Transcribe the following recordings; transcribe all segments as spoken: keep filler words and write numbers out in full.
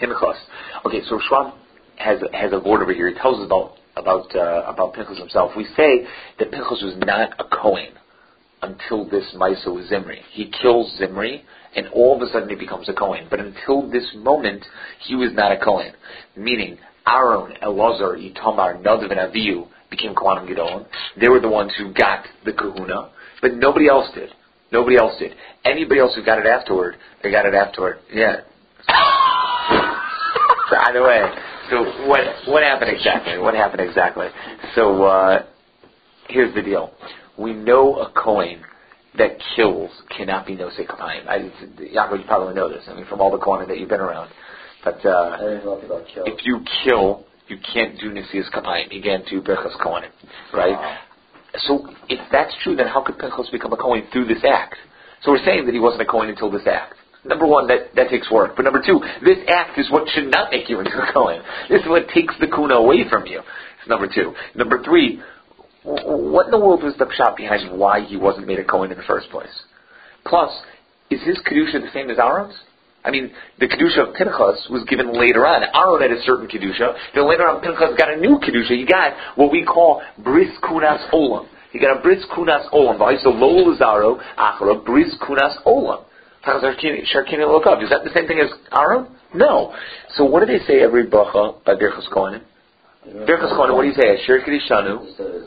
Pinchas. Okay, so Schwab has has a board over here. He tells us about about uh, about Pinchas himself. We say that Pinchas was not a Kohen until this Maisa with Zimri. He kills Zimri, and all of a sudden he becomes a Kohen. But until this moment, he was not a Kohen. Meaning, Aaron, Elazar, Itamar, Nadav, and Avihu became Kohanim Gedolim. They were the ones who got the kahuna, but nobody else did. Nobody else did. Anybody else who got it afterward, they got it afterward. Yeah. So either way, so what what happened exactly? What happened exactly? So uh, here's the deal. We know a Kohen that kills cannot be Nosei Kapayim. I, Yaakov, you probably know this. I mean, from all the Kohanim that you've been around. But uh, if you kill, you can't do Nesias Kapayim. You can't do Berchas Kohanim, right? Wow. So if that's true, then how could Pinchas become a Kohen through this act? So we're saying that he wasn't a Kohen until this act. Number one, that, that takes work. But number two, this act is what should not make you into a Kohen. This is what takes the kuna away from you. That's number two. Number three, what in the world was the pshat behind why he wasn't made a Kohen in the first place? Plus, is his Kedusha the same as Aaron's? I mean, the Kedusha of Pinchas was given later on. Aaron had a certain Kedusha. Then later on, Pinchas got a new Kedusha. He got what we call Bris Kunas Olam. He got a Bris Kunas Olam. So Lo Lazaro, Achara, Bris Kunas Olam. Sharkini look up. Is that the same thing as Aaron? No. So what do they say every bracha by Birchas Kohanim? Birchas Kohanim, what do you say? Asher Kedishanu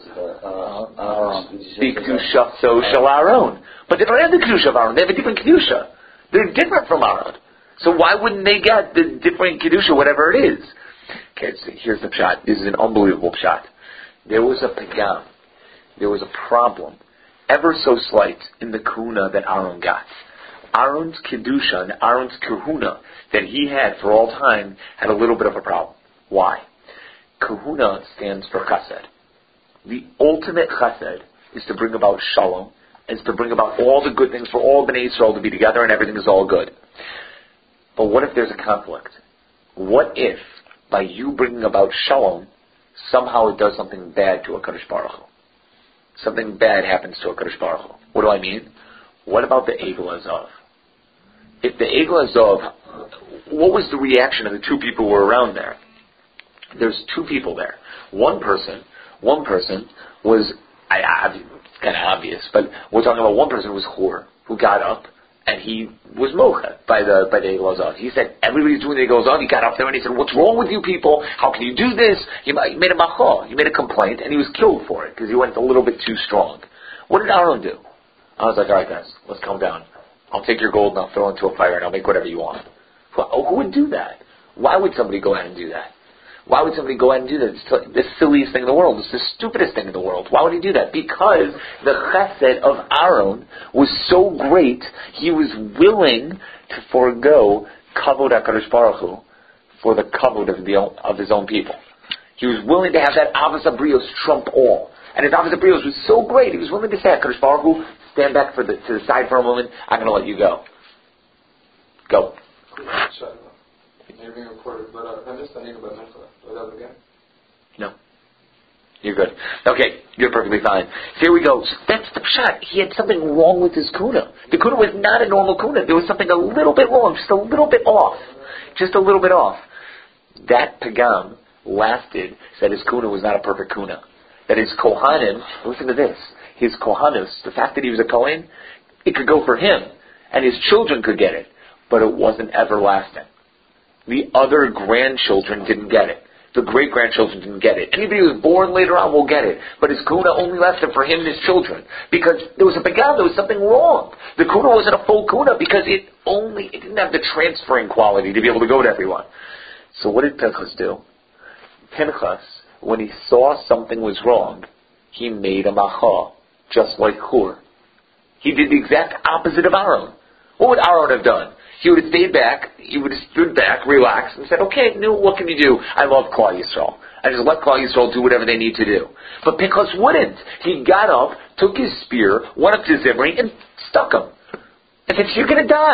B'Kedusha So Shel Aaron. But they don't have the Kedusha of Aaron. They have a different Kedusha. They're different from Aaron. So why wouldn't they get the different Kedusha, whatever it is? Okay, so here's the pshat. This is an unbelievable pshat. There was a pagam. There was a problem, ever so slight, in the kahuna that Aaron got. Aaron's Kedusha and Aaron's kahuna that he had for all time had a little bit of a problem. Why? Kahuna stands for chesed. The ultimate chesed is to bring about shalom, is to bring about all the good things for all Bnei Yisrael to be together and everything is all good. But what if there's a conflict? What if, by you bringing about shalom, somehow it does something bad to a Kadosh Baruch Hu? Something bad happens to a Kadosh Baruch Hu. What do I mean? What about the Egel Azov? If the Egel Azov, what was the reaction of the two people who were around there? There's two people there. One person, one person was, I, I, it's kind of obvious, but we're talking about one person who was Hor, who got up, and he was mocha by the by the Egel Azov. He said, everybody's doing the Egel Azov. He got up there and he said, what's wrong with you people? How can you do this? He, he made a macho. He made a complaint, and he was killed for it, because he went a little bit too strong. What did Aaron do? I was like, all right, guys, let's calm down. I'll take your gold and I'll throw it into a fire and I'll make whatever you want. Well, who would do that? Why would somebody go ahead and do that? Why would somebody go ahead and do that? It's the silliest thing in the world. It's the stupidest thing in the world. Why would he do that? Because the chesed of Aaron was so great, he was willing to forego kavod HaKadosh Baruch Hu for the kavod of, the, of his own people. He was willing to have that Avos Abrios trump all. And his Avos Abrios was so great, he was willing to say, HaKadosh Baruch Hu, stand back for the, to the side for a moment. I'm going to let you go. Go. You're being recorded, but uh, I missed the name about Mincha. Do I have it again? No. You're good. Okay, you're perfectly fine. So here we go. So that's the shot. He had something wrong with his kuna. The kuna was not a normal kuna. There was something a little bit wrong, just a little bit off. Just a little bit off. That pagam lasted, said his kuna was not a perfect kuna. That his kohanim, listen to this, his kohanus, the fact that he was a kohen, it could go for him, and his children could get it, but it wasn't everlasting. The other grandchildren didn't get it. The great-grandchildren didn't get it. Anybody who was born later on will get it. But his kuna only lasted for him and his children. Because there was a pagam, there was something wrong. The kuna wasn't a full kuna because it only, it didn't have the transferring quality to be able to go to everyone. So what did Pinchas do? Pinchas, when he saw something was wrong, he made a macha, just like Hur. He did the exact opposite of Aaron. What would Aaron have done? He would have stayed back, he would have stood back, relaxed, and said, okay, no, what can you do? I love Klal Yisrael. I just let Klal Yisrael do whatever they need to do. But Pinchas wouldn't. He got up, took his spear, went up to Zimri, and stuck him. And said, you're going to die.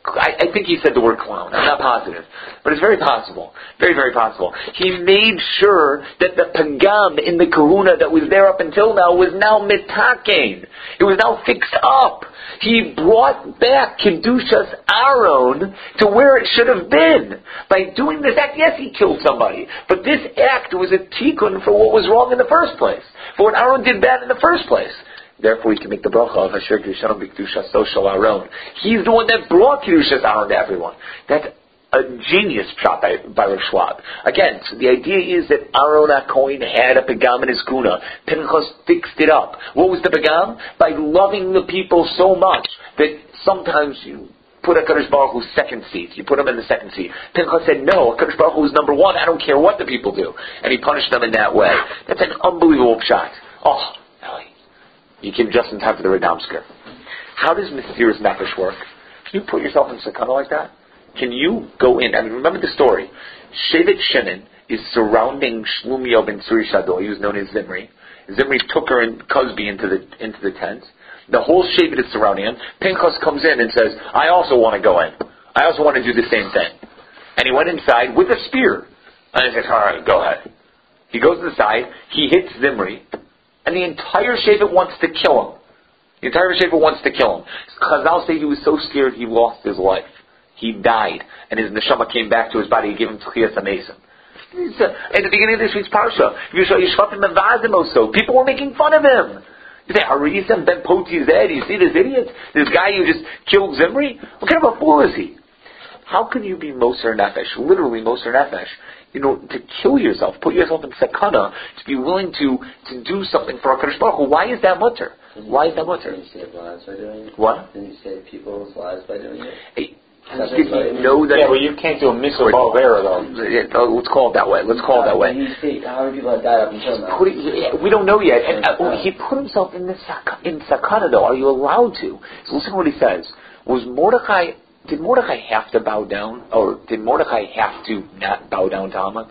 I, I think he said the word clown. I'm not positive. But it's very possible. Very, very possible. He made sure that the pagam in the kahuna that was there up until now was now mitaken. It was now fixed up. He brought back Kedushas Aaron to where it should have been. By doing this act, yes, he killed somebody. But this act was a tikkun for what was wrong in the first place. For what Aaron did bad in the first place. Therefore, we can make the bracha of Asher Kedushanon B'Kedushaso Shel Aaron. He's the one that brought Kedushas Aaron to everyone. That's a genius shot by, by Rav Schwab. Again, so the idea is that Aaron HaKohen had a pagam in his kuna. Pinchas fixed it up. What was the pagam? By loving the people so much that sometimes you put HaKadosh Baruch Hu's second seat. You put him in the second seat. Pinchas said, no, HaKadosh Baruch Hu is number one. I don't care what the people do. And he punished them in that way. That's an unbelievable shot. Oh, Ellie. You came just in time for the Radomsker. How does Mesiras Nefesh work? Can you put yourself in sakana like that? Can you go in? I mean, remember the story. Shevet Shimon is surrounding Shlumiel ben Tzuri Shadol. He was known as Zimri. Zimri took her and Cosby into the into the tent. The whole Shevet is surrounding him. Pinchas comes in and says, I also want to go in. I also want to do the same thing. And he went inside with a spear. And he says, all right, go ahead. He goes inside. He hits Zimri. And the entire Shevet wants to kill him. The entire Shevet wants to kill him. Chazal say he was so scared he lost his life. He died. And his neshama came back to his body. He gave him Tchias HaMesim. At the beginning of this week's parsha, people were making fun of him. You say, Harisam ben Poti Zed, you see this idiot? This guy who just killed Zimri? What kind of a fool is he? How can you be Moser Nefesh, literally Moser Nefesh, you know, to kill yourself, put yourself in sakana, to be willing to, to do something for HaKadosh Baruch Hu? Why is that mutter? Why is that mutter? Didn't you save lives by doing it? What? Didn't you save people's lives by doing it? Hey, did you know that? Yeah, well, you can't do a missile Balvera, though. Yeah, oh, let's call it that way. Let's call it that way. You see, how many people have died up until now? Put it, we don't know yet. And uh, he put himself in the sak- in sakana, though. Are you allowed to? So listen to what he says. Was Mordechai? Did Mordechai have to bow down, or did Mordechai have to not bow down to Haman?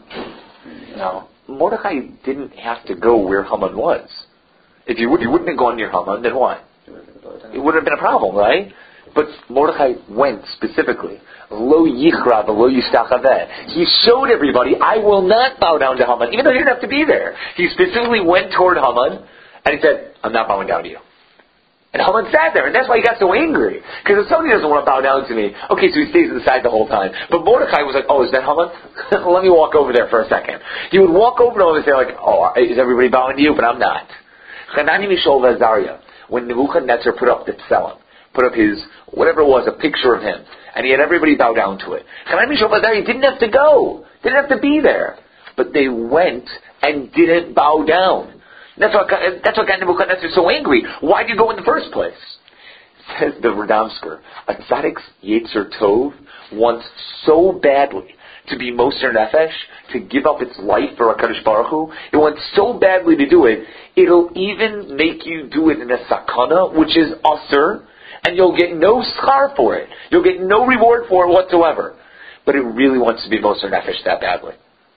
No. Mordechai didn't have to go where Haman was. If you would, you wouldn't have gone near Haman, then what? It would have been a problem, right? But Mordechai went specifically. Lo yichra v'lo yishtachaveh. He showed everybody, I will not bow down to Haman, even though he didn't have to be there. He specifically went toward Haman, and he said, I'm not bowing down to you. And Haman sat there, and that's why he got so angry. Because if somebody doesn't want to bow down to me, okay, so he stays inside the whole time. But Mordechai was like, oh, is that Haman? Let me walk over there for a second. He would walk over to him and say, like, oh, is everybody bowing to you? But I'm not. Chanani Mishol Vazaria, when Nebuchadnezzar put up the tzelem, put up his, whatever it was, a picture of him, and he had everybody bow down to it. Chanani Mishol Vazaria didn't have to go. Didn't have to be there. But they went and didn't bow down. That's what, that's what got Nebuchadnezzar so angry. Why did you go in the first place? Says the Radomsker, a tzaddik's Yetzer Tov wants so badly to be Moser Nefesh, to give up its life for HaKadosh Baruch Hu. It wants so badly to do it, it'll even make you do it in a sakana, which is usur, and you'll get no schar for it. You'll get no reward for it whatsoever. But it really wants to be Moser Nefesh that badly.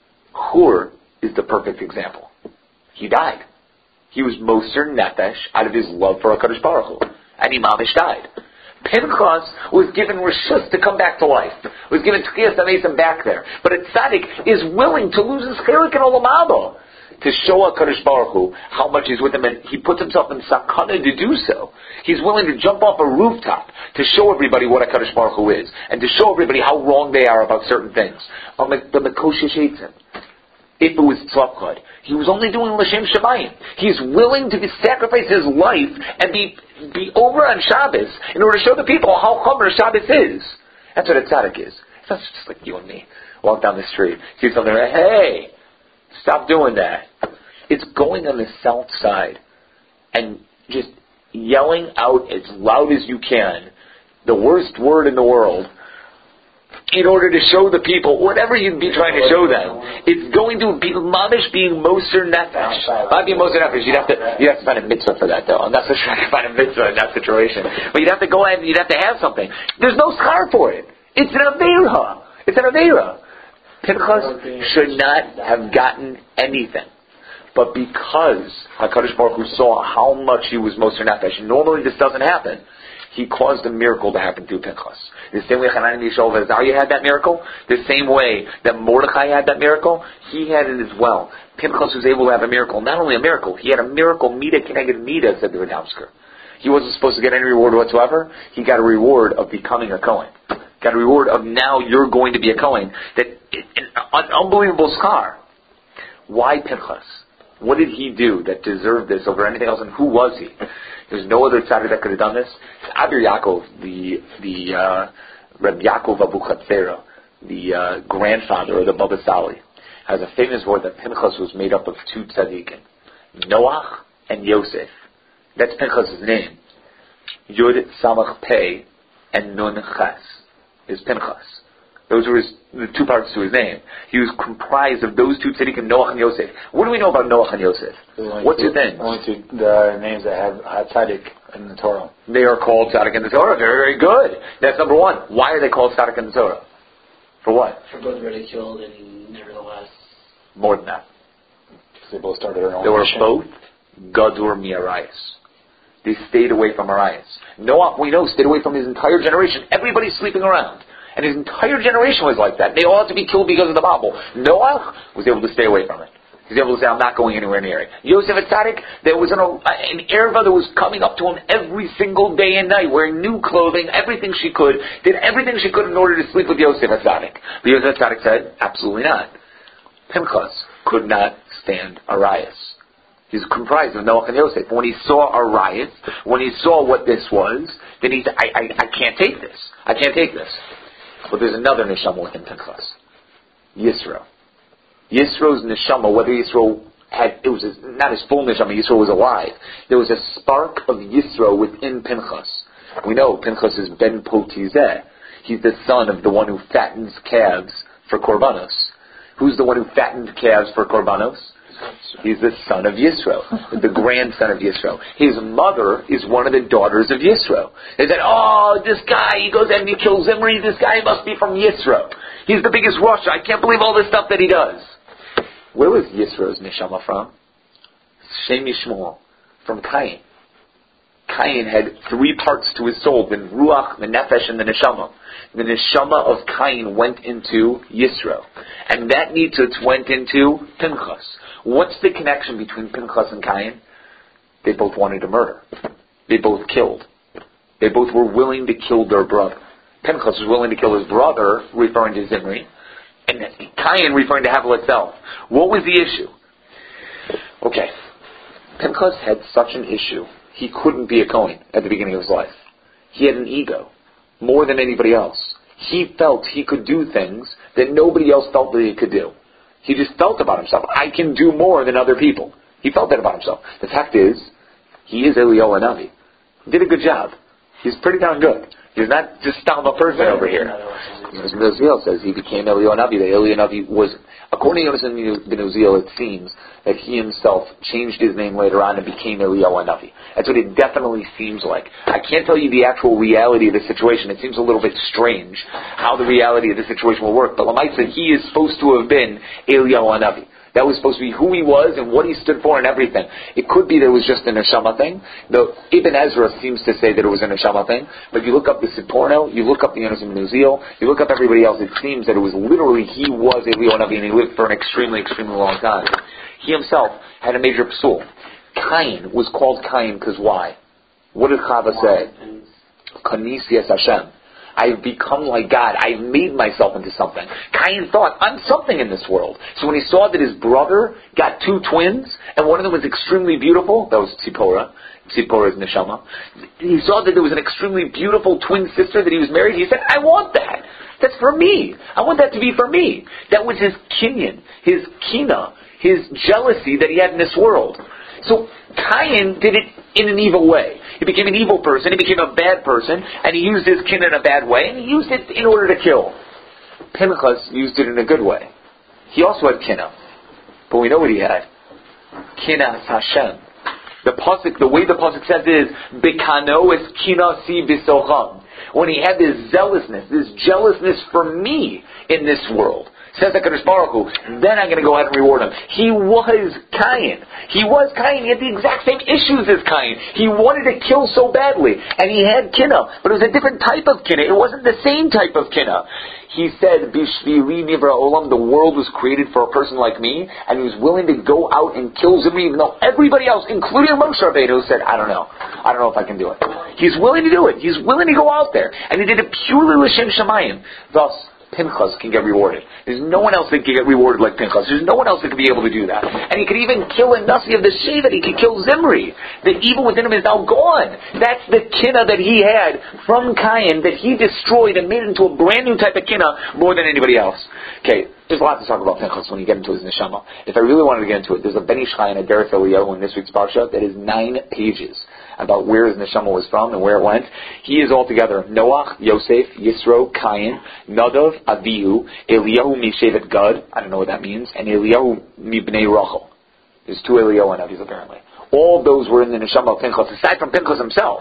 Hur is the perfect example. He died. He was Moser Nefesh out of his love for HaKadosh Baruch Hu. And he mamish died. Pinchas was given reshus to come back to life. Was given Tchias HaMesim back there. But a tzaddik is willing to lose his chelik in Olam Haba to show HaKadosh Baruch Hu how much he's with him, and he puts himself in sakana to do so. He's willing to jump off a rooftop to show everybody what HaKadosh Baruch Hu is, and to show everybody how wrong they are about certain things. Um, the Mekoshish Eitzim. If it was tzlapchad, he was only doing l'shem shamayim. He's willing to be, sacrifice his life and be be over on Shabbos in order to show the people how chomer Shabbos is. That's what a tzaddik is. It's not just like you and me. Walk down the street, see something, like, hey, stop doing that. It's going on the south side and just yelling out as loud as you can the worst word in the world, in order to show the people whatever you'd be trying to show them. It's going to be mamish being Moser Nefesh. Not being Moser Nefesh. You'd have to you'd have to find a mitzvah for that, though. I'm not so sure I can find a mitzvah in that situation. But you'd have to go ahead and you'd have to have something. There's no schar for it. It's an avera. It's an avera. Pinchas should not have gotten anything. But because HaKadosh Baruch Hu saw how much he was Moser Nefesh, normally this doesn't happen, he caused a miracle to happen through Pinchas. The same way Hanan and Yisrael of Azariah had that miracle, the same way that Mordechai had that miracle, he had it as well. Pinchas was able to have a miracle. Not only a miracle, he had a miracle, Mida Keneged Mida, said the Radomsker. He wasn't supposed to get any reward whatsoever. He got a reward of becoming a Kohen. Got a reward of now you're going to be a Kohen. That an unbelievable scar. Why Pinchas? What did he do that deserved this over anything else? And who was he? There's no other tzaddik that could have done this. Abir Yaakov, the the uh, Reb Yaakov Abu Chatzera, the uh, grandfather of the Baba Sali, has a famous word that Pinchas was made up of two tzaddikim, Noach and Yosef. That's Pinchas' name. Yud Samach Pei and Nun Ches is Pinchas. Those were his, the two parts to his name. He was comprised of those two tzaddikim, Noach and Yosef. What do we know about Noach and Yosef? What's two, your thing? Only two the names that have, have tzaddik in the Torah. They are called tzaddik in the Torah. Very, very good. That's number one. Why are they called tzaddik in the Torah? For what? For both ridiculed and nevertheless. More than that. Because they both started their own They were mission. both Gadur Mi'arayas. They stayed away from Arias. Noah, we know, stayed away from his entire generation. Everybody's sleeping around. And his entire generation was like that. They all had to be killed because of the Bible. Noah was able to stay away from it. He was able to say, I'm not going anywhere near it. Yosef Atzadik, there was an, an erva that was coming up to him every single day and night, wearing new clothing, everything she could, did everything she could in order to sleep with Yosef Atzadik. But Yosef Atzadik said, absolutely not. Pinchas could not stand Arias. He's comprised of Noach and Yosef. When he saw Arias, when he saw what this was, then he said, I, I, I can't take this. I can't take this. But there's another neshama within Pinchas. Yisro. Yisro's neshama, whether Yisro had, it was his, not his full neshama, Yisro was alive. There was a spark of Yisro within Pinchas. We know Pinchas is Ben Potizeh. He's the son of the one who fattens calves for korbanos. Who's the one who fattened calves for korbanos? He's the son of Yisro, the grandson of Yisro. His mother is one of the daughters of Yisro. They said, oh, this guy, he goes and he kills Zimri, this guy must be from Yisro. He's the biggest Russia. I can't believe all this stuff that he does. Where was Yisro's neshama from? Shem Yishmael, from Cain. Cain had three parts to his soul, the Ruach, the Nefesh, and the Neshama. The Neshama of Cain went into Yisro. And that Nitzutz went into Pinchas. What's the connection between Pinchas and Cain? They both wanted to murder. They both killed. They both were willing to kill their brother. Pinchas was willing to kill his brother, referring to Zimri, and Cain referring to Havel itself. What was the issue? Okay. Pinchas had such an issue. He couldn't be a Kohen at the beginning of his life. He had an ego, more than anybody else. He felt he could do things that nobody else felt that he could do. He just felt about himself, I can do more than other people. He felt that about himself. The fact is, he is Eliyahu Hanavi. He did a good job. He's pretty darn good. He's not just a person over here. Uziel says he became Eliyahu Hanavi. That Eliyahu Hanavi was, according to Yonasan ben Uziel, it seems that he himself changed his name later on and became Eliyahu Hanavi. That's what it definitely seems like. I can't tell you the actual reality of the situation. It seems a little bit strange how the reality of the situation will work. But Lamait said he is supposed to have been Eliyahu Hanavi. That was supposed to be who he was and what he stood for and everything. It could be that it was just a neshama thing. The Ibn Ezra seems to say that it was a neshama thing. But if you look up the Siporno, you look up the Yonasan ben Uziel, you look up everybody else, it seems that it was literally he was Eliyahu Hanavi and he lived for an extremely, extremely long time. He himself had a major psul. Cain was called Cain because why? What did Chava say? Kanisias Hashem. I've become like God. I've made myself into something. Cain thought, I'm something in this world. So when he saw that his brother got two twins, and one of them was extremely beautiful, that was Tzipora, Tzipora's neshama, he saw that there was an extremely beautiful twin sister that he was married, he said, I want that. That's for me. I want that to be for me. That was his kinyan, his kina, his jealousy that he had in this world. So Cain did it in an evil way. He became an evil person, he became a bad person, and he used his kin in a bad way, and he used it in order to kill. Pinchas used it in a good way. He also had kinna. But we know what he had. Kinna Hashem. The pasuk, the way the pasuk says is, Bekano es kinna si bisocham. When he had this zealousness, this jealousness for me in this world. says HaKadosh Baruch Hu, then I'm going to go ahead and reward him. He was Cain. He was Cain. He had the exact same issues as Cain. He wanted to kill so badly, and he had kinna, but it was a different type of kinna. It wasn't the same type of kinna. He said, Bishvili Nivra Olam, the world was created for a person like me, and he was willing to go out and kill Zimri, even though everybody else, including Moshe Rabbeinu, said, I don't know. I don't know if I can do it. He's willing to do it. He's willing to go out there. And he did it purely L'Shem Shamayim. Thus, Pinchas can get rewarded. There's no one else that can get rewarded like Pinchas. There's no one else that could be able to do that. And he could even kill a Nasi of the Shevet. He could kill Zimri. The evil within him is now gone. That's the kinna that he had from Cain that he destroyed and made into a brand new type of kinna more than anybody else. Okay, there's a lot to talk about Pinchas when you get into his neshama. If I really wanted to get into it, there's a Ben Ish Chai and a Derech Eliyahu in this week's parsha that is nine pages about where his neshama was from and where it went. He is altogether Noach, Yosef, Yisro, Cain, Nadav, Avihu, Eliyahu Mishevet Gad, I don't know what that means, and Eliyahu Mibnei Rachel. There's two Eliyahu and Avi's apparently. All of those were in the neshama of Pinchas, aside from Pinchas himself.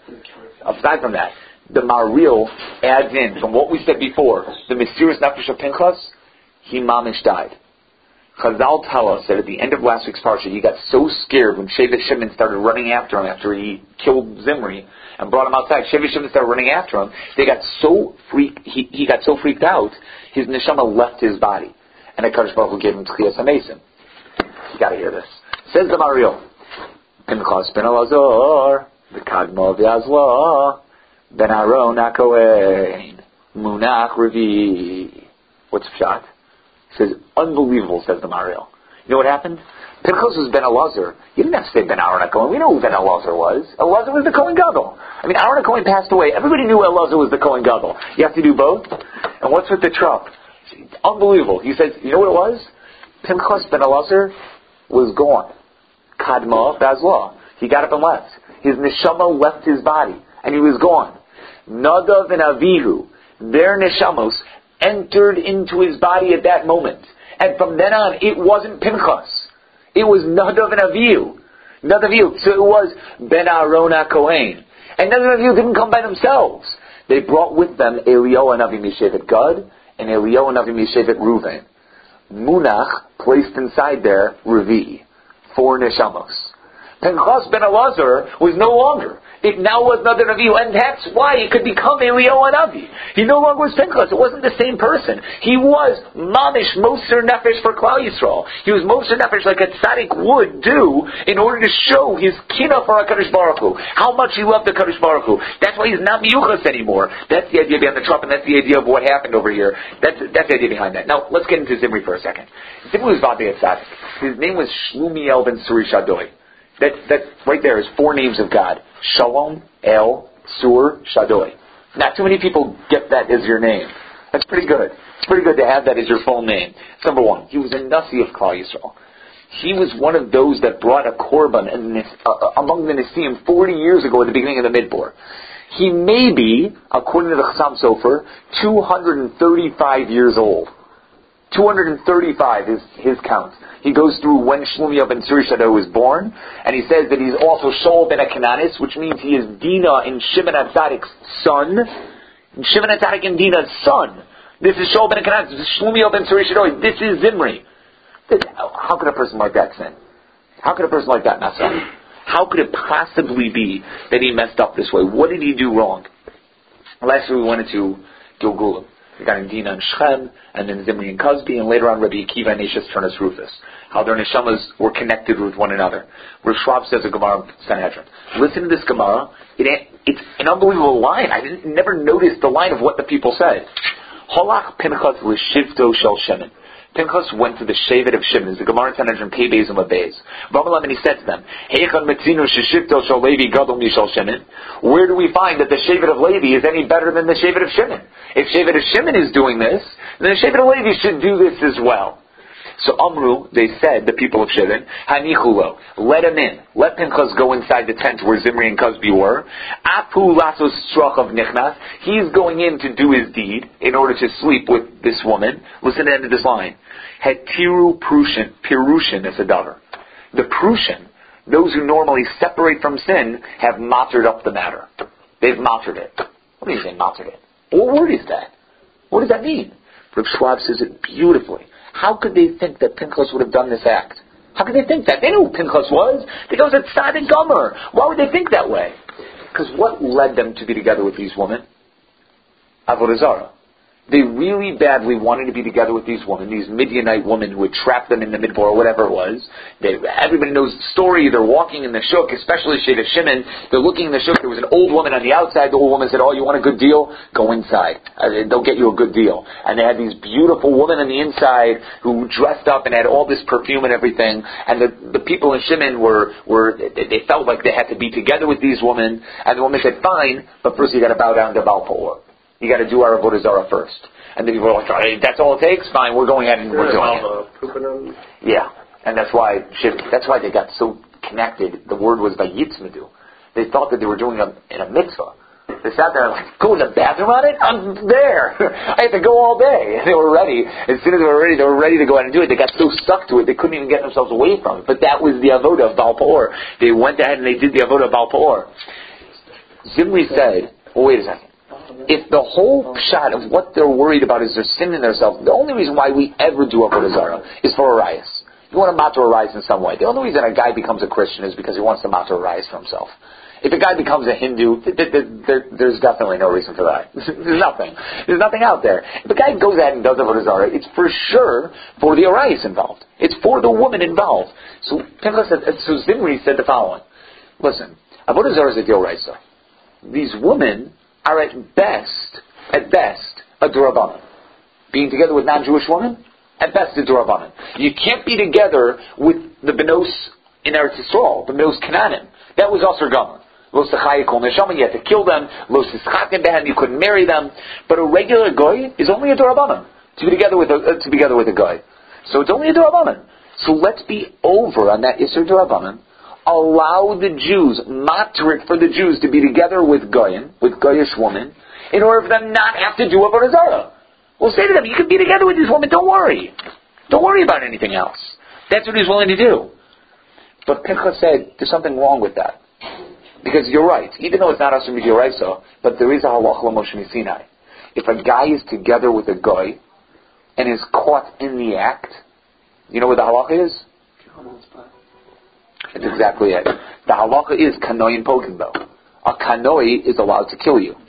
Aside from that, the Maril adds in, from what we said before, the mysterious nefesh of Pinchas, he mamish died. Chazal tell us that at the end of last week's parsha, he got so scared when Shevet Shimon started running after him after he killed Zimri and brought him outside. Shevet Shimon started running after him. They got so freaked. He, he got so freaked out. His neshama left his body, and HaKadosh Baruch Hu gave him Tchias HaMesim. You got to hear this. Says the Mariel, Pinchas ben Elazar, the Kadmo v'Azla, ben Aaron HaKohen, Munach Revi. What's pshat? Says, unbelievable, says the Mariel. You know what happened? Pinchas was Ben Elazar. You didn't have to say Ben Aaron HaKohen. We know who Ben Elazar was. Elazar was the Kohen Gadol. I mean, Aaron HaKohen passed away. Everybody knew Elazar was the Kohen Gadol. You have to do both? And what's with the trump? Unbelievable. He says, you know what it was? Pinchas Ben Elazar was gone. Kadma Bazla. He got up and left. His neshama left his body. And he was gone. Nadav and Avihu, their neshamos, entered into his body at that moment. And from then on, it wasn't Pinchas. It was Nadav and Avihu. Nadav and Avihu. So it was Ben Aaron HaKohen. And Nadav and Avihu didn't come by themselves. They brought with them Eliyahu and Avi Mishevet Gad and Eliyahu and Avi Mishevet Reuven. Munach placed inside there Revi. Four neshamos. Pinchas ben Elazar was no longer. It now was Nadav and Avihu, and that's why it could become Eliyahu and Avi. He no longer was Pinchas. It wasn't the same person. He was Mamish, Moser Nefesh for Klal Yisrael. He was Moser Nefesh like a tzaddik would do in order to show his kinah for HaKadosh Baruch Hu. How much he loved the HaKadosh Baruch Hu. That's why he's not Miyuchas anymore. That's the idea behind the trump, and that's the idea of what happened over here. That's, that's the idea behind that. Now, let's get into Zimri for a second. Zimri was Vadei Tzaddik. His name was Shlumiel ben Suri Shadoi. That, that right there is four names of God. Shalom, El, Sur, Shadoi. Not too many people get that as your name. That's pretty good. It's pretty good to have that as your full name. That's number one. He was a Nasi of Klal Yisrael. He was one of those that brought a korban in this, uh, among the Nisim forty years ago at the beginning of the Midbar. He may be, according to the Chassam Sofer, two hundred thirty-five years old. two hundred thirty-five is his count. He goes through when Shlumiel ben Suri Shadoi was born, and he says that he's also Shaul ben Akananis, which means he is Dinah and Shimon HaTzaddik's son. Shimon HaTzaddik and Dinah's son. This is Shaul ben Akananis. This is Shlumiel ben Suri Shadoi. This is Zimri. This, how could a person like that sin? How could a person like that mess up? How could it possibly be that he messed up this way? What did he do wrong? Last week we went into Gilgulim. We got in Dinah and Shechem, and then Zimri and Cosby, and later on Rabbi Akiva and Ashes Turnus Rufus. How their neshamas were connected with one another. Where Schwab says a Gemara Sanhedrin. Listen to this Gemara. It, it's an unbelievable line. I didn't, never noticed the line of what the people said. Holach Pinchas l'shivto shel Shimon. Pinchas went to the Shevet of Shimon. It's the Gemara Sanhedrin Pei Beis and Beis. And he said to them, Heichon metzinu sheshivto shel Levi gadol mishel Shimon. Where do we find that the Shevet of Levi is any better than the Shevet of Shimon? If Shevet of Shimon is doing this, then the Shevet of Levi should do this as well. So Amru, they said, the people of Shimon, Hanichulo, let him in. Let Pinchas go inside the tent where Zimri and Cosby were. Apu lasos strach of nichnas. He's going in to do his deed in order to sleep with this woman. Listen to the end of this line. Hetiru Prushin, Pirushin is a davar. The Prushin, those who normally separate from sin, have mattered up the matter. They've mattered it. What do you say, mattered it? What word is that? What does that mean? Rav Schwab says it beautifully. How could they think that Pinchas would have done this act? How could they think that? They knew who Pinchas was. They go, it's Tzaddik Gomer. Why would they think that way? Because what led them to be together with these women? Avodah Zarah. They really badly wanted to be together with these women, these Midianite women who had trapped them in the Midbar or whatever it was. They, everybody knows the story. They're walking in the shuk, especially Sheva Shimon. They're looking in the shuk. There was an old woman on the outside. The old woman said, oh, you want a good deal? Go inside. Uh, they'll get you a good deal. And they had these beautiful women on the inside who dressed up and had all this perfume and everything. And the, the people in Shimon were, were they, they felt like they had to be together with these women. And the woman said, fine, but first you got to bow down to Baal Peor. You got to do our Avodah Zarah first. And then people were like, hey, that's all it takes? Fine, we're going ahead and we're doing it. Yeah. And that's why that's why they got so connected. The word was Vayitzmedu. They thought that they were doing a, in a mitzvah. They sat there and like, go to the bathroom on it? I'm there. I had to go all day. And they were ready. As soon as they were ready, they were ready to go ahead and do it. They got so stuck to it, they couldn't even get themselves away from it. But that was the avodah of Baal Peor. They went ahead and they did the avodah of Baal Peor. Zimri said, well, wait a second. If the whole shot of what they're worried about is their sin in themselves, the only reason why we ever do Avodah Zarah is for Arias. You want to matter Arias in some way. The only reason a guy becomes a Christian is because he wants to matter Arias for himself. If a guy becomes a Hindu, th- th- th- th- there's definitely no reason for that. There's nothing. There's nothing out there. If a guy goes ahead and does Avodah Zarah, it's for sure for the Arias involved. It's for the woman involved. So Pinchas said, so Zimri said the following. Listen, Avodah Zarah is a deal raisa. These women are at best, at best, a D'Rabbanan. Being together with non-Jewish women, at best a D'Rabbanan. You can't be together with the Benos in Eretz Yisrael, the Benos Canaanim. That was Asur Gomer. Lo Sechai Kol Neshama, you had to kill them. Lo Sischatim Behem, you couldn't marry them. But a regular Goy is only a D'Rabbanan. To be together with a, uh, to be together with a Goy. So it's only a D'Rabbanan. So let's be over on that Isser D'Rabbanan. Allow the Jews, matter it for the Jews to be together with Goyim, with Goyish women, in order for them not have to do Avodah Zarah. We'll say to them, you can be together with these women, don't worry. Don't worry about anything else. That's what he's willing to do. But Pinchas said, there's something wrong with that. Because you're right, even though it's not Asur Midoraisa, but there is a halacha l'Moshe Sinai. If a guy is together with a Goy, and is caught in the act, you know what the halacha is? That's exactly it. The halacha is kanoi and pokenbo. A kanoi is allowed to kill you.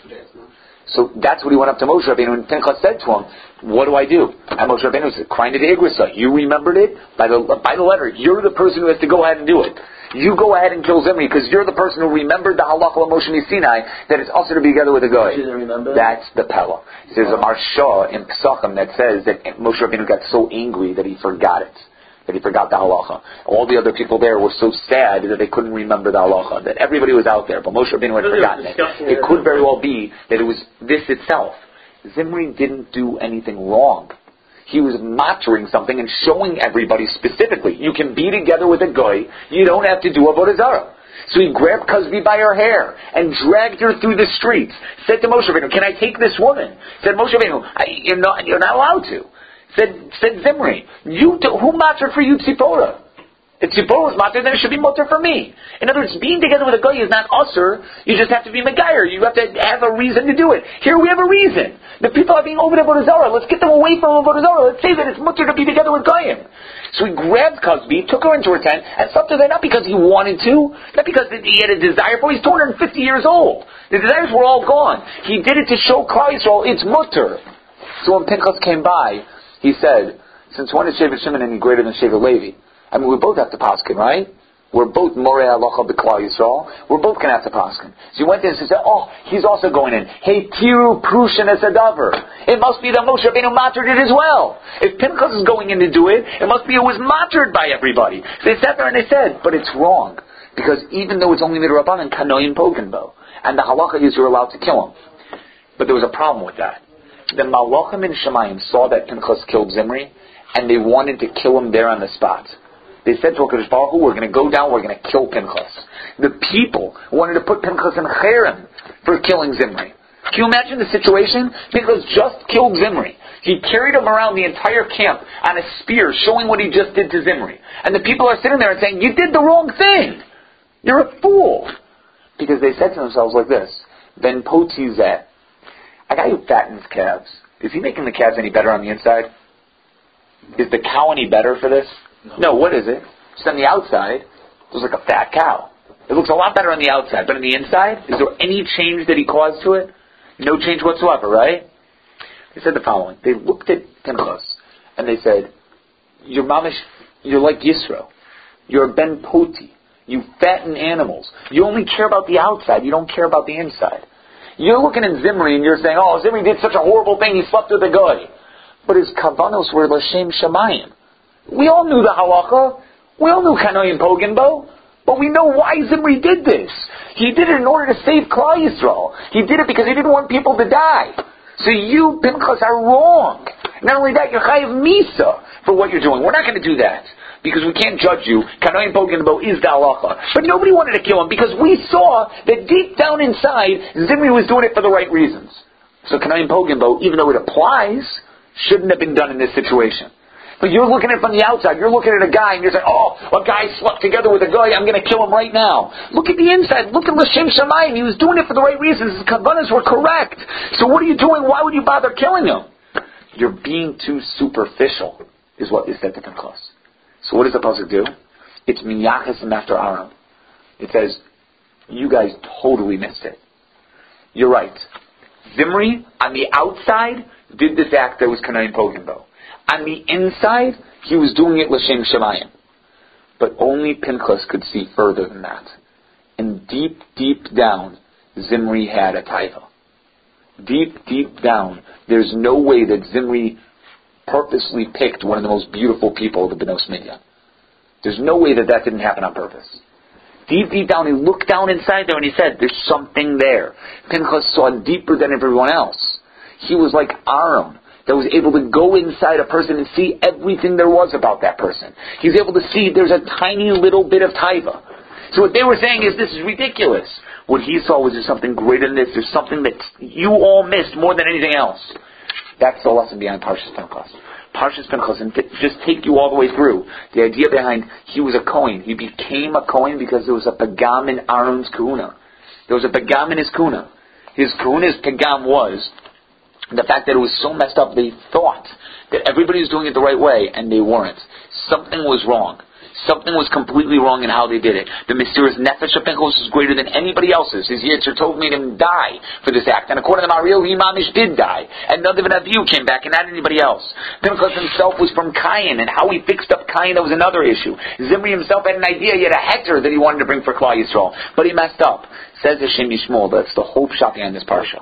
So that's what he went up to Moshe Rabbeinu, and Pinchas said to him, what do I do? And Moshe Rabbeinu said, crying to the Igrisa, you remembered it by the by the letter. You're the person who has to go ahead and do it. You go ahead and kill Zimri because you're the person who remembered the halacha l'Moshe Sinai that it's also to be together with a goy. That's the pella. There's a marsha in Pesachim that says that Moshe Rabbeinu got so angry that he forgot it. That he forgot the halacha. All the other people there were so sad that they couldn't remember the halacha. That everybody was out there, but Moshe Rabbeinu had forgotten it. It could very well be that it was this itself. Zimri didn't do anything wrong. He was mattering something and showing everybody specifically, you can be together with a goy, you don't have to do Avodah Zarah. So he grabbed Cosby by her hair and dragged her through the streets. Said to Moshe Rabbeinu, can I take this woman? Said Moshe Rabbeinu, you're not, you're not allowed to. Said, said Zimri, you to, who mattered for you Tzipora? If Tzipora was mattered, then it should be mutter for me. In other words, being together with a goy is not usher. You just have to be megayer. You have to have a reason to do it. Here we have a reason. The people are being over to Avodah Zarah. Let's get them away from Avodah Zarah. Let's say that it's mutter to be together with goyim. So he grabbed Cosby, took her into her tent, and slept with her not because he wanted to, not because he had a desire for. He's two hundred fifty years old. The desires were all gone. He did it to show Klal Yisrael it's mutter. So when Pinchas came by, he said, since when is Shevet Shimon any greater than Shevet Levi? I mean, we both have to paskin, right? We're both Morei Halacha B'Klal Yisrael. We're both going to have to paskin. So he went there and said, oh, he's also going in. Hey, Tiru Prushan es Adaver. It must be that Moshe Rabbeinu mattered it as well. If Pinchas is going in to do it, it must be it was mattered by everybody. So they sat there and they said, but it's wrong. Because even though it's only Midrabanan, Kanoim Pokenbo. And the halacha is you're allowed to kill him. But there was a problem with that. The Malachim in Shemayim saw that Pinchas killed Zimri, and they wanted to kill him there on the spot. They said to HaKadosh Baruch Hu, we're going to go down, we're going to kill Pinchas. The people wanted to put Pinchas in Cherem for killing Zimri. Can you imagine the situation? Pinchas just killed Zimri. He carried him around the entire camp on a spear, showing what he just did to Zimri. And the people are sitting there and saying, you did the wrong thing. You're a fool. Because they said to themselves like this, Ben Potizeh, a guy who fattens calves, Is he making the calves any better on the inside? Is the cow any better for this? No. No, what is it? Just on the outside, it looks like a fat cow. It looks a lot better on the outside, but on the inside, is there any change that he caused to it? No change whatsoever, right? They said the following. They looked at Pinchas, and they said, you're mamish, you're like Yisro. You're a ben poti. You fatten animals. You only care about the outside. You don't care about the inside. You're looking at Zimri, and you're saying, oh, Zimri did such a horrible thing, he slept with a guy. But his kavanos were l'shem shamayim. We all knew the halacha. We all knew Kanoim Poginbo. But we know why Zimri did this. He did it in order to save Klal Yisrael. He did it because he didn't want people to die. So you, Pinchas, are wrong. Not only that, you're chayav misa for what you're doing. We're not going to do that because we can't judge you. Kanoim Poginbo is the halacha. But nobody wanted to kill him because we saw that deep down inside, Zimri was doing it for the right reasons. So Kanoim Poginbo, even though it applies, shouldn't have been done in this situation. But you're looking at it from the outside. You're looking at a guy and you're saying, oh, a guy slept together with a guy. I'm going to kill him right now. Look at the inside. Look at L'Shem Shamayim. He was doing it for the right reasons. His kavanas were correct. So what are you doing? Why would you bother killing him? You're being too superficial, is what is said to Pinchas. So what does the pasuk do? It's Minyachas and after Aaron. It says, you guys totally missed it. You're right. Zimri, on the outside, did this act that was Kanaim Poginbo. On the inside, he was doing it l'shem shamayim. But only Pinchas could see further than that. And deep, deep down, Zimri had a taiva. Deep, deep down, there's no way that Zimri purposely picked one of the most beautiful people of the Benos Midian. There's no way that that didn't happen on purpose. Deep, deep down, he looked down inside there and he said, there's something there. Pinchas saw deeper than everyone else. He was like Aaron, that was able to go inside a person and see everything there was about that person. He was able to see there's a tiny little bit of taiva. So what they were saying is, this is ridiculous. What he saw was there's something greater than this. There's something that you all missed more than anything else. That's the lesson behind Parshas Pinchas. Parshas Pinchas, and th- just take you all the way through. The idea behind, he was a Kohen. He became a Kohen because there was a pagam in Aaron's kahuna. There was a pagam in his kahuna. His kahuna's pagam was the fact that it was so messed up, they thought that everybody was doing it the right way, and they weren't. Something was wrong. Something was completely wrong in how they did it. The mysterious nefesh of Pinchas was greater than anybody else's. His Yetzer Tov made him die for this act. And according to Mariel, he mamish did die. And Nadav and Avihu came back, and not anybody else. Pinchas himself was from Cain, and how he fixed up Cain, that was another issue. Zimri himself had an idea, he had a heter that he wanted to bring for Klal Yisrael. But he messed up. Says Hashem Yishmol, that's the whole shot behind this parsha.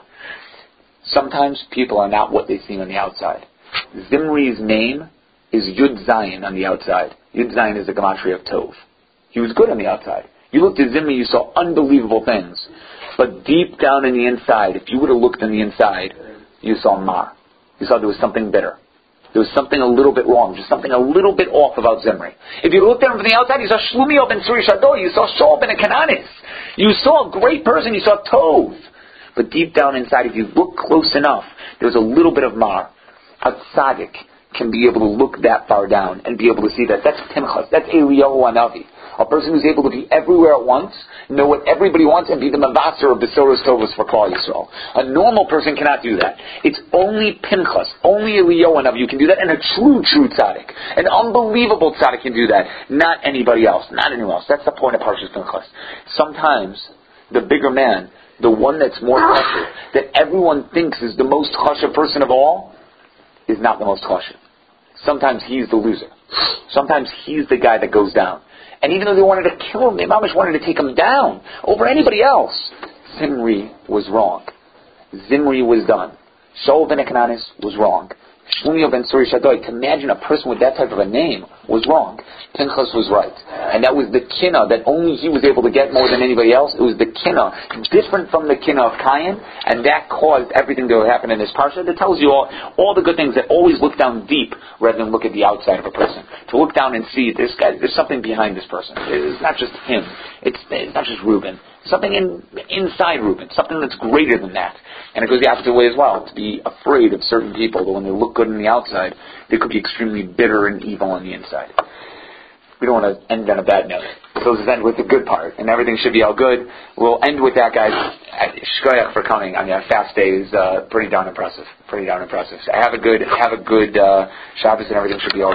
Sometimes people are not what they seem on the outside. Zimri's name is Yud Zayin on the outside. Yud Zayin is the gematria of Tov. He was good on the outside. You looked at Zimri, you saw unbelievable things. But deep down in the inside, if you would have looked on the inside, you saw Mar. You saw there was something bitter. There was something a little bit wrong, just something a little bit off about Zimri. If you looked at him from the outside, you saw Shlumio ben Suri Shadol, you saw Shaul ben Kananis. You saw a great person, you saw Tov. But deep down inside, if you look close enough, there's a little bit of Mar. A tzaddik can be able to look that far down and be able to see that. That's Pinchas. That's Eliyahu Hanavi. A person who's able to be everywhere at once, know what everybody wants, and be the mavaser of Besoros Tovos for Klal Yisrael. A normal person cannot do that. It's only Pinchas, only Eliyahu Hanavi who can do that, and a true, true tzaddik. An unbelievable tzaddik can do that. Not anybody else. Not anyone else. That's the point of Parshas Pinchas. Sometimes, the bigger man, the one that's more chashuv, that everyone thinks is the most chashuv person of all, is not the most chashuv. Sometimes he's the loser. Sometimes he's the guy that goes down. And even though they wanted to kill him, they mamish wanted to take him down over anybody else. Zimri was wrong. Zimri was done. Shaul ben Kananis was wrong. Shlumio ben Suri Shadoi, to imagine a person with that type of a name, was wrong. Pinchas was right. And that was the kinna that only he was able to get more than anybody else. It was the kinna, different from the kinna of Cain, and that caused everything to happen in this parsha. That tells you all, all the good things, that always look down deep rather than look at the outside of a person. To look down and see, this guy, there's something behind this person. It's not just him. It's, it's not just Reuben. Something in, inside Reuben, something that's greater than that. And it goes the opposite way as well, to be afraid of certain people that when they look good on the outside, they could be extremely bitter and evil on the inside. We don't want to end on a bad note. So let's end with the good part, and everything should be all good. We'll end with that, guys. shkoyach for coming. I mean, a fast day is uh, pretty darn impressive. Pretty darn impressive. So have a good, have a good uh, Shabbos, and everything should be all